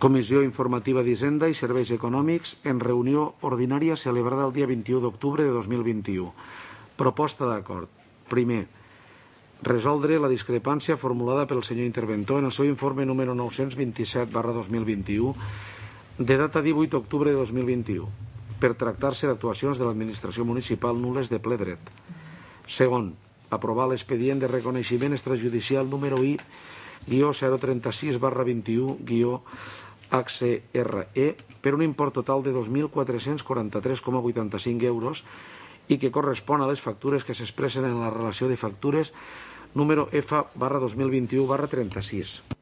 Comissió Informativa d'Hisenda i Serveis Econòmics en reunió ordinària celebrada el dia 21 d'octubre de 2021. Proposta d'acord. Primer, resoldre la discrepància formulada pel senyor interventor en el seu informe número 927/2021 de data 18 d'octubre de 2021 per tractar-se d'actuacions de l'administració municipal nul·les de ple dret. Segon, aprovar l'expedient de reconeixement extrajudicial número I-036/21-HCRE per un import total de 2.443,85 euros i que correspon a les factures que s'expressen en la relació de factures número F/2021/36.